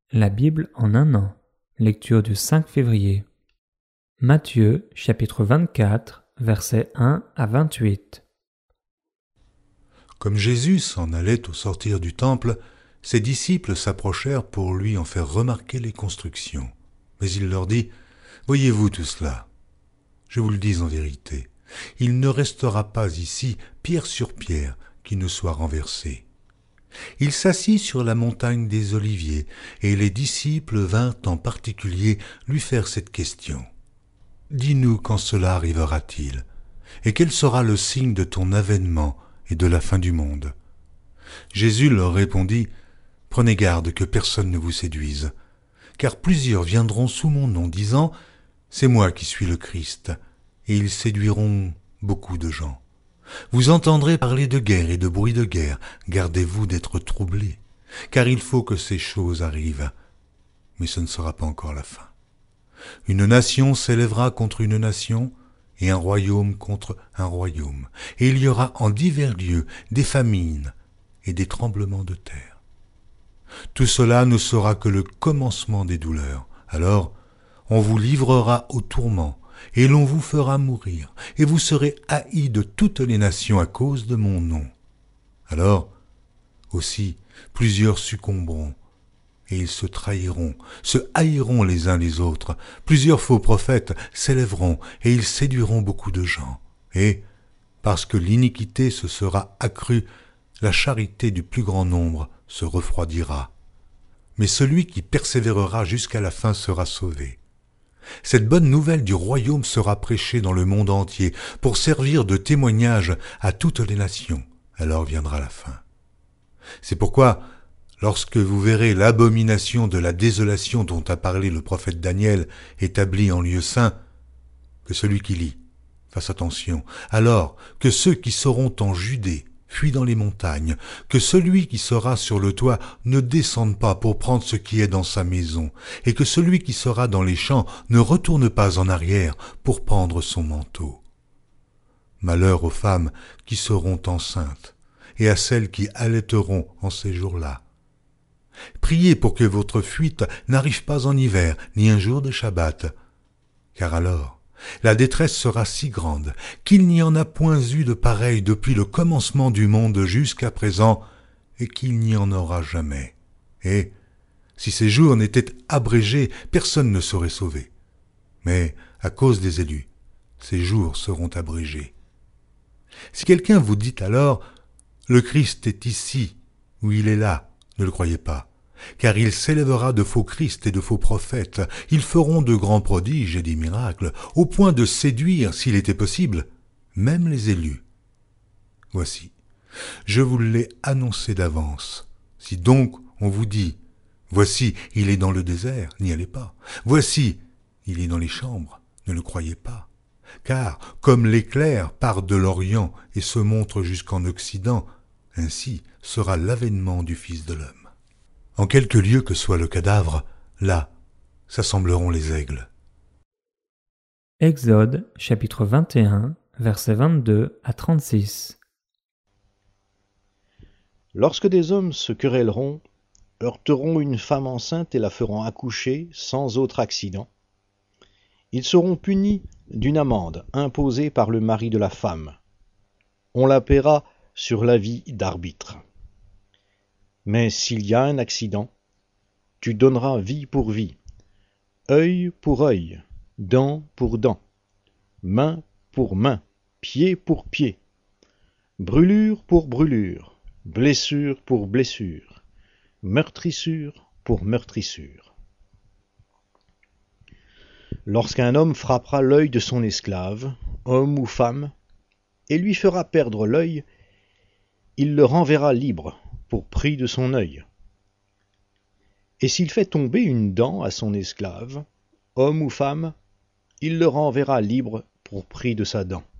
La Bible en un an. Lecture du 5 février. Matthieu, chapitre 24, versets 1 à 28. Comme Jésus s'en allait au sortir du temple, ses disciples s'approchèrent pour lui en faire remarquer les constructions. Mais il leur dit : « Voyez-vous tout cela ? Je vous le dis en vérité, il ne restera pas ici pierre sur pierre qui ne soit renversée. » Il s'assit sur la montagne des Oliviers, et les disciples vinrent en particulier lui faire cette question : « Dis-nous quand cela arrivera-t-il, et quel sera le signe de ton avènement et de la fin du monde ?» Jésus leur répondit : « Prenez garde que personne ne vous séduise, car plusieurs viendront sous mon nom, disant : c'est moi qui suis le Christ, et ils séduiront beaucoup de gens. Vous entendrez parler de guerre et de bruit de guerre, gardez-vous d'être troublés, car il faut que ces choses arrivent, mais ce ne sera pas encore la fin. Une nation s'élèvera contre une nation, et un royaume contre un royaume, et il y aura en divers lieux des famines et des tremblements de terre. Tout cela ne sera que le commencement des douleurs. Alors, on vous livrera au tourment, et l'on vous fera mourir, et vous serez haïs de toutes les nations à cause de mon nom. Alors, aussi, plusieurs succomberont, et ils se trahiront, se haïront les uns les autres. Plusieurs faux prophètes s'élèveront, et ils séduiront beaucoup de gens. Et, parce que l'iniquité se sera accrue, la charité du plus grand nombre se refroidira. Mais celui qui persévérera jusqu'à la fin sera sauvé. Cette bonne nouvelle du royaume sera prêchée dans le monde entier pour servir de témoignage à toutes les nations. Alors viendra la fin. C'est pourquoi, lorsque vous verrez l'abomination de la désolation dont a parlé le prophète Daniel établie en lieu saint, que celui qui lit fasse attention. Alors que ceux qui seront en Judée fuient dans les montagnes, que celui qui sera sur le toit ne descende pas pour prendre ce qui est dans sa maison, et que celui qui sera dans les champs ne retourne pas en arrière pour prendre son manteau. Malheur aux femmes qui seront enceintes, et à celles qui allaiteront en ces jours-là. Priez pour que votre fuite n'arrive pas en hiver, ni un jour de Shabbat, car alors la détresse sera si grande qu'il n'y en a point eu de pareil depuis le commencement du monde jusqu'à présent, et qu'il n'y en aura jamais. Et, si ces jours n'étaient abrégés, personne ne serait sauvé. Mais, à cause des élus, ces jours seront abrégés. Si quelqu'un vous dit alors : le Christ est ici, ou il est là, ne le croyez pas. Car il s'élèvera de faux Christ et de faux prophètes. Ils feront de grands prodiges et des miracles, au point de séduire, s'il était possible, même les élus. Voici, je vous l'ai annoncé d'avance. Si donc on vous dit : voici, il est dans le désert, n'y allez pas. Voici, il est dans les chambres, ne le croyez pas. Car, comme l'éclair part de l'Orient et se montre jusqu'en Occident, ainsi sera l'avènement du Fils de l'homme. En quelque lieu que soit le cadavre, là s'assembleront les aigles. Exode, chapitre 21, versets 22 à 36. Lorsque des hommes se querelleront, heurteront une femme enceinte et la feront accoucher sans autre accident, ils seront punis d'une amende imposée par le mari de la femme. On la paiera sur l'avis d'arbitre. Mais s'il y a un accident, tu donneras vie pour vie, œil pour œil, dent pour dent, main pour main, pied pour pied, brûlure pour brûlure, blessure pour blessure, meurtrissure pour meurtrissure. Lorsqu'un homme frappera l'œil de son esclave, homme ou femme, et lui fera perdre l'œil, il le renverra libre pour prix de son œil. Et s'il fait tomber une dent à son esclave, homme ou femme, il le renverra libre pour prix de sa dent.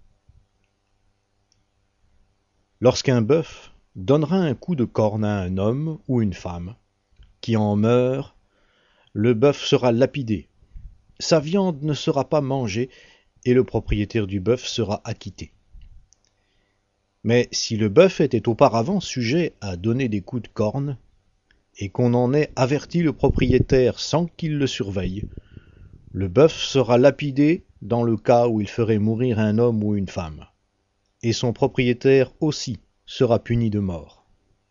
Lorsqu'un bœuf donnera un coup de corne à un homme ou une femme, qui en meurt, le bœuf sera lapidé, sa viande ne sera pas mangée, et le propriétaire du bœuf sera acquitté. Mais si le bœuf était auparavant sujet à donner des coups de corne, et qu'on en ait averti le propriétaire sans qu'il le surveille, le bœuf sera lapidé dans le cas où il ferait mourir un homme ou une femme, et son propriétaire aussi sera puni de mort.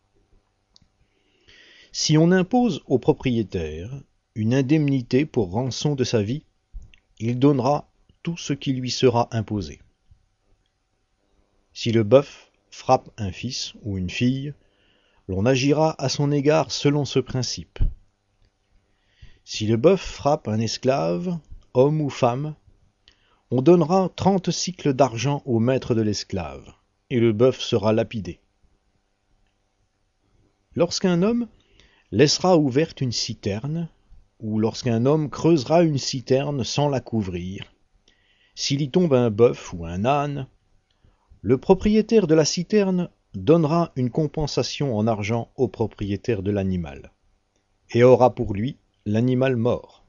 Si on impose au propriétaire une indemnité pour rançon de sa vie, il donnera tout ce qui lui sera imposé. Si le bœuf frappe un fils ou une fille, l'on agira à son égard selon ce principe. Si le bœuf frappe un esclave, homme ou femme, on donnera 30 sicles d'argent au maître de l'esclave, et le bœuf sera lapidé. Lorsqu'un homme laissera ouverte une citerne, ou lorsqu'un homme creusera une citerne sans la couvrir, s'il y tombe un bœuf ou un âne, le propriétaire de la citerne donnera une compensation en argent au propriétaire de l'animal, et aura pour lui l'animal mort.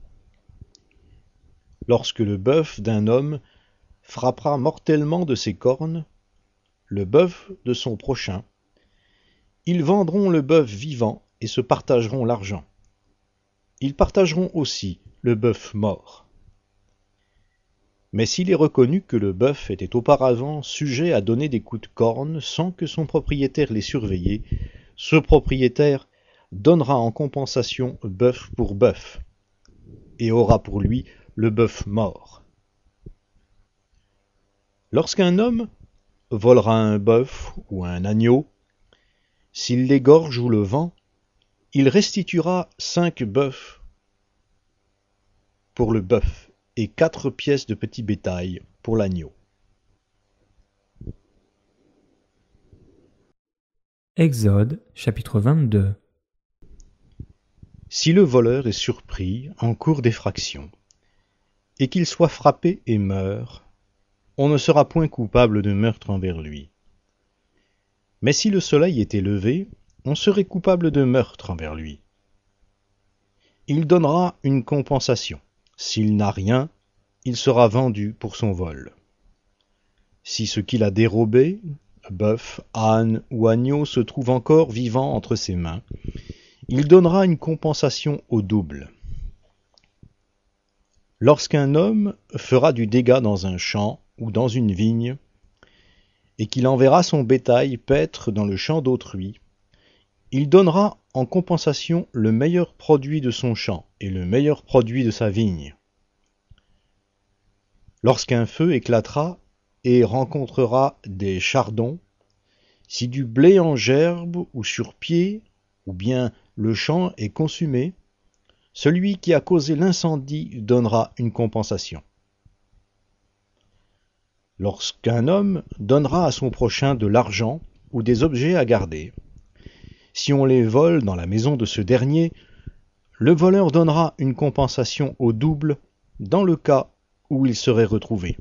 Lorsque le bœuf d'un homme frappera mortellement de ses cornes le bœuf de son prochain, ils vendront le bœuf vivant et se partageront l'argent. Ils partageront aussi le bœuf mort. Mais s'il est reconnu que le bœuf était auparavant sujet à donner des coups de corne sans que son propriétaire l'ait surveillé, ce propriétaire donnera en compensation bœuf pour bœuf, et aura pour lui le bœuf mort. Lorsqu'un homme volera un bœuf ou un agneau, s'il l'égorge ou le vend, il restituera 5 bœufs pour le bœuf et 4 pièces de petit bétail pour l'agneau. Exode, chapitre 22. Si le voleur est surpris en cours d'effraction, et qu'il soit frappé et meurt, on ne sera point coupable de meurtre envers lui. Mais si le soleil était levé, on serait coupable de meurtre envers lui. Il donnera une compensation. S'il n'a rien, il sera vendu pour son vol. Si ce qu'il a dérobé, bœuf, âne ou agneau, se trouve encore vivant entre ses mains, il donnera une compensation au double. Lorsqu'un homme fera du dégât dans un champ ou dans une vigne, et qu'il enverra son bétail paître dans le champ d'autrui, il donnera en compensation le meilleur produit de son champ et le meilleur produit de sa vigne. Lorsqu'un feu éclatera et rencontrera des chardons, si du blé en gerbe ou sur pied, ou bien le champ est consumé, celui qui a causé l'incendie donnera une compensation. Lorsqu'un homme donnera à son prochain de l'argent ou des objets à garder, si on les vole dans la maison de ce dernier, le voleur donnera une compensation au double dans le cas où il serait retrouvé.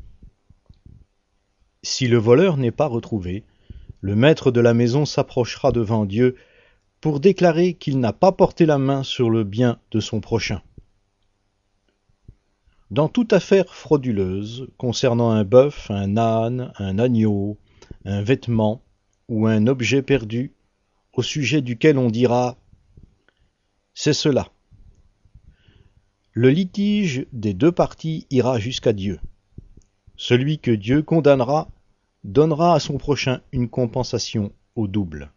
Si le voleur n'est pas retrouvé, le maître de la maison s'approchera devant Dieu pour déclarer qu'il n'a pas porté la main sur le bien de son prochain. Dans toute affaire frauduleuse concernant un bœuf, un âne, un agneau, un vêtement ou un objet perdu, au sujet duquel on dira « c'est cela », le litige des deux parties ira jusqu'à Dieu. Celui que Dieu condamnera donnera à son prochain une compensation au double.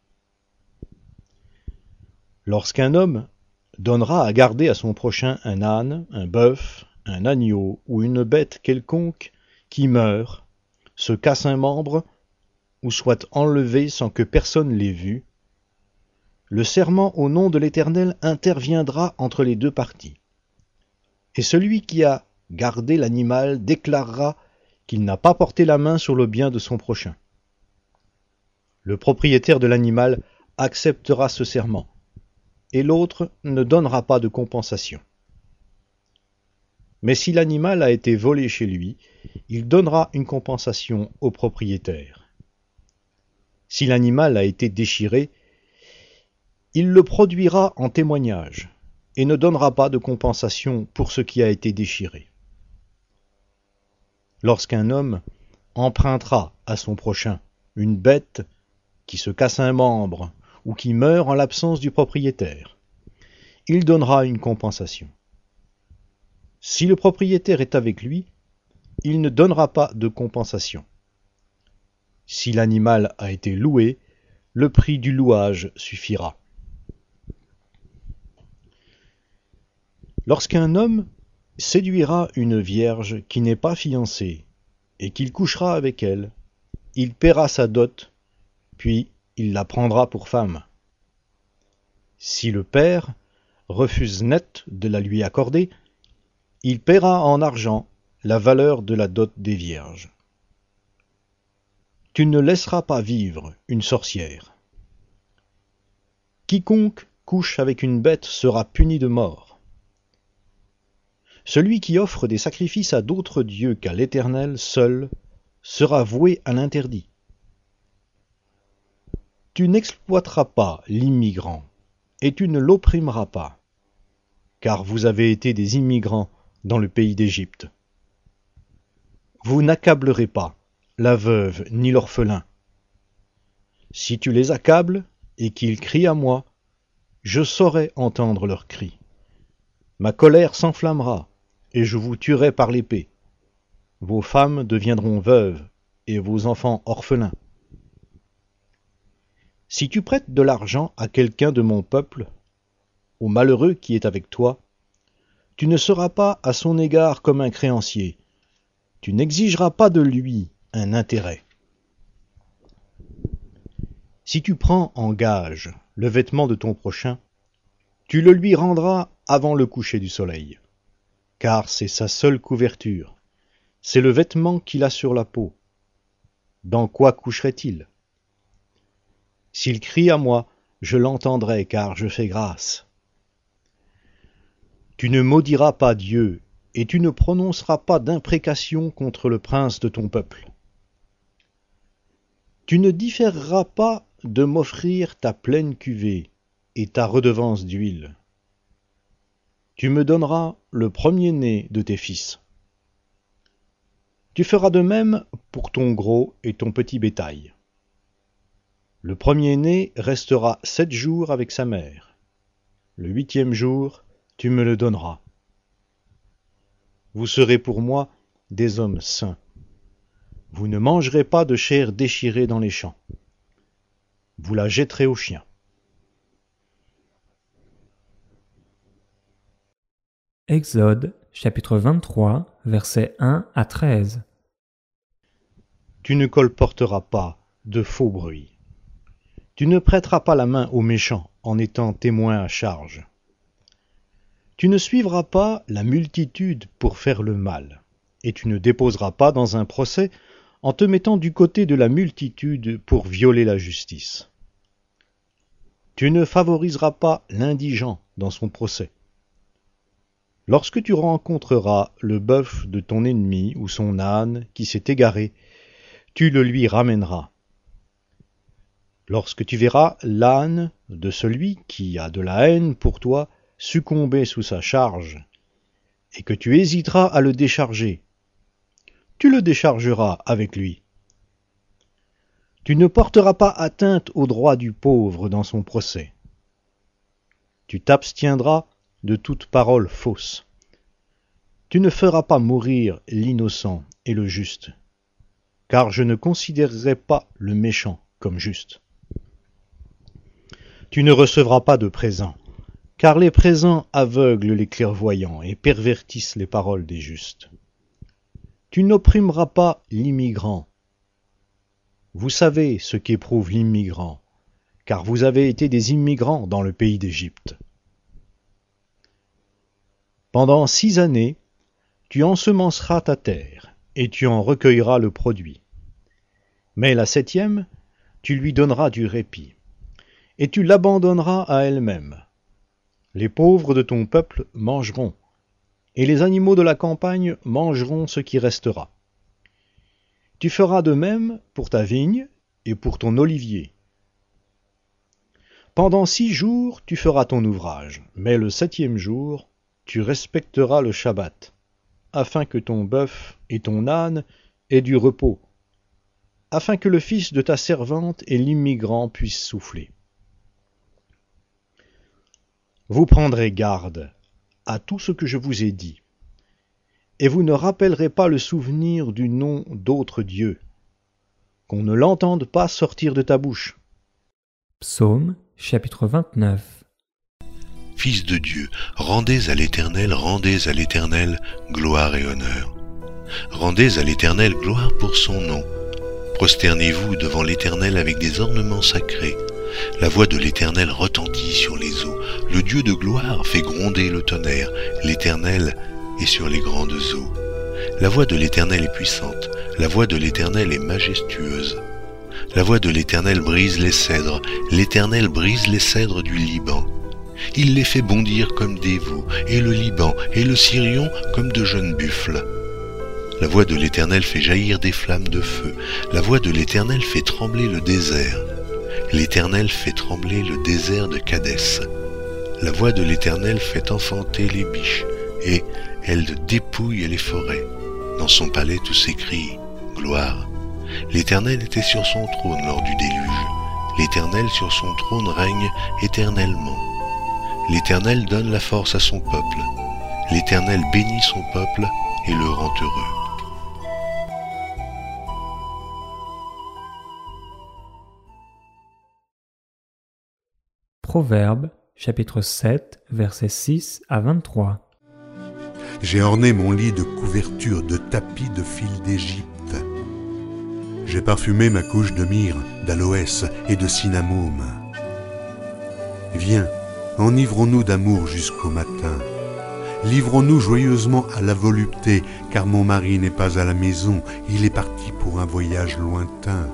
Lorsqu'un homme donnera à garder à son prochain un âne, un bœuf, un agneau ou une bête quelconque qui meurt, se casse un membre ou soit enlevé sans que personne l'ait vu, le serment au nom de l'Éternel interviendra entre les deux parties. Et celui qui a gardé l'animal déclarera qu'il n'a pas porté la main sur le bien de son prochain. Le propriétaire de l'animal acceptera ce serment, et l'autre ne donnera pas de compensation. Mais si l'animal a été volé chez lui, il donnera une compensation au propriétaire. Si l'animal a été déchiré, il le produira en témoignage, et ne donnera pas de compensation pour ce qui a été déchiré. Lorsqu'un homme empruntera à son prochain une bête qui se casse un membre, ou qui meurt en l'absence du propriétaire. Il donnera une compensation. Si le propriétaire est avec lui, il ne donnera pas de compensation. Si l'animal a été loué, le prix du louage suffira. Lorsqu'un homme séduira une vierge qui n'est pas fiancée et qu'il couchera avec elle, il paiera sa dot, puis il la prendra pour femme. Si le père refuse net de la lui accorder, il paiera en argent la valeur de la dot des vierges. Tu ne laisseras pas vivre une sorcière. Quiconque couche avec une bête sera puni de mort. Celui qui offre des sacrifices à d'autres dieux qu'à l'Éternel seul sera voué à l'interdit. Tu n'exploiteras pas l'immigrant, et tu ne l'opprimeras pas, car vous avez été des immigrants dans le pays d'Égypte. Vous n'accablerez pas la veuve ni l'orphelin. Si tu les accables et qu'ils crient à moi, je saurai entendre leurs cris. Ma colère s'enflammera, et je vous tuerai par l'épée. Vos femmes deviendront veuves, et vos enfants orphelins. Si tu prêtes de l'argent à quelqu'un de mon peuple, au malheureux qui est avec toi, tu ne seras pas à son égard comme un créancier. Tu n'exigeras pas de lui un intérêt. Si tu prends en gage le vêtement de ton prochain, tu le lui rendras avant le coucher du soleil, car c'est sa seule couverture, c'est le vêtement qu'il a sur la peau. Dans quoi coucherait-il? S'il crie à moi, je l'entendrai, car je fais grâce. Tu ne maudiras pas Dieu, et tu ne prononceras pas d'imprécation contre le prince de ton peuple. Tu ne différeras pas de m'offrir ta pleine cuvée et ta redevance d'huile. Tu me donneras le premier-né de tes fils. Tu feras de même pour ton gros et ton petit bétail. Le premier-né restera 7 jours avec sa mère. Le 8e jour, tu me le donneras. Vous serez pour moi des hommes saints. Vous ne mangerez pas de chair déchirée dans les champs. Vous la jetterez aux chiens. Exode, chapitre 23, versets 1 à 13. Tu ne colporteras pas de faux bruits. Tu ne prêteras pas la main aux méchants en étant témoin à charge. Tu ne suivras pas la multitude pour faire le mal, et tu ne déposeras pas dans un procès en te mettant du côté de la multitude pour violer la justice. Tu ne favoriseras pas l'indigent dans son procès. Lorsque tu rencontreras le bœuf de ton ennemi ou son âne qui s'est égaré, tu le lui ramèneras. Lorsque tu verras l'âne de celui qui a de la haine pour toi succomber sous sa charge, et que tu hésiteras à le décharger, tu le déchargeras avec lui. Tu ne porteras pas atteinte au droit du pauvre dans son procès. Tu t'abstiendras de toute parole fausse. Tu ne feras pas mourir l'innocent et le juste, car je ne considérerai pas le méchant comme juste. Tu ne recevras pas de présents, car les présents aveuglent les clairvoyants et pervertissent les paroles des justes. Tu n'opprimeras pas l'immigrant. Vous savez ce qu'éprouve l'immigrant, car vous avez été des immigrants dans le pays d'Égypte. Pendant 6 années, tu ensemenceras ta terre, et tu en recueilleras le produit. Mais la 7e, tu lui donneras du répit, et tu l'abandonneras à elle-même. Les pauvres de ton peuple mangeront, et les animaux de la campagne mangeront ce qui restera. Tu feras de même pour ta vigne et pour ton olivier. Pendant 6 jours tu feras ton ouvrage, mais le 7e jour tu respecteras le Shabbat, afin que ton bœuf et ton âne aient du repos, afin que le fils de ta servante et l'immigrant puissent souffler. Vous prendrez garde à tout ce que je vous ai dit, et vous ne rappellerez pas le souvenir du nom d'autres dieux, qu'on ne l'entende pas sortir de ta bouche. Psaume chapitre 29. Fils de Dieu, rendez à l'Éternel gloire et honneur. Rendez à l'Éternel gloire pour son nom. Prosternez-vous devant l'Éternel avec des ornements sacrés. La voix de l'Éternel retentit sur les eaux. Le Dieu de gloire fait gronder le tonnerre. L'Éternel est sur les grandes eaux. La voix de l'Éternel est puissante. La voix de l'Éternel est majestueuse. La voix de l'Éternel brise les cèdres. L'Éternel brise les cèdres du Liban. Il les fait bondir comme des veaux, et le Liban et le Sirion comme de jeunes buffles. La voix de l'Éternel fait jaillir des flammes de feu. La voix de l'Éternel fait trembler le désert. L'Éternel fait trembler le désert de Kadès. La voix de l'Éternel fait enfanter les biches, et elle dépouille les forêts. Dans son palais tous s'écrient « Gloire ». L'Éternel était sur son trône lors du déluge. L'Éternel sur son trône règne éternellement. L'Éternel donne la force à son peuple. L'Éternel bénit son peuple et le rend heureux. Proverbes chapitre 7, versets 6 à 23. J'ai orné mon lit de couvertures de tapis de fil d'Égypte. J'ai parfumé ma couche de myrrhe, d'aloès et de cinnamome. Viens, enivrons-nous d'amour jusqu'au matin. Livrons-nous joyeusement à la volupté, car mon mari n'est pas à la maison, il est parti pour un voyage lointain.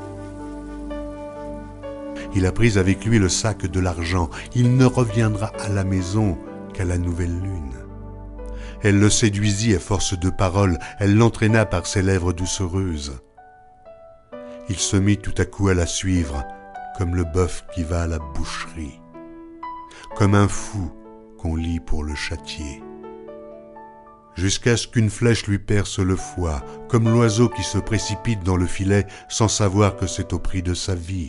Il a pris avec lui le sac de l'argent, il ne reviendra à la maison qu'à la nouvelle lune. Elle le séduisit à force de paroles, elle l'entraîna par ses lèvres doucereuses. Il se mit tout à coup à la suivre, comme le bœuf qui va à la boucherie, comme un fou qu'on lie pour le châtier. Jusqu'à ce qu'une flèche lui perce le foie, comme l'oiseau qui se précipite dans le filet sans savoir que c'est au prix de sa vie.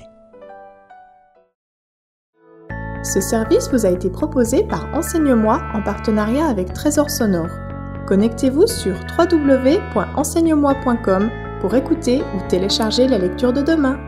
Ce service vous a été proposé par Enseigne-moi en partenariat avec Trésor Sonore. Connectez-vous sur www.enseigne-moi.com pour écouter ou télécharger la lecture de demain.